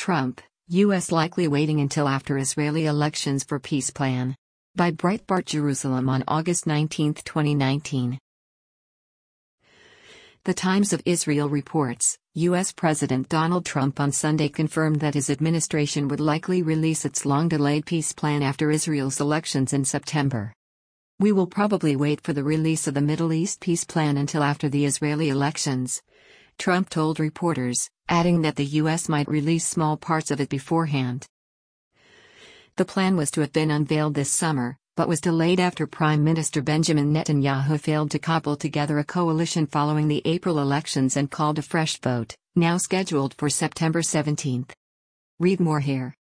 Trump, U.S. likely waiting until after Israeli elections for peace plan. By Breitbart Jerusalem on August 19, 2019. The Times of Israel reports, U.S. President Donald Trump on Sunday confirmed that his administration would likely release its long-delayed peace plan after Israel's elections in September. "We will probably wait for the release of the Middle East peace plan until after the Israeli elections," Trump told reporters, adding that the U.S. might release small parts of it beforehand. The plan was to have been unveiled this summer, but was delayed after Prime Minister Benjamin Netanyahu failed to cobble together a coalition following the April elections and called a fresh vote, now scheduled for September 17. Read more here.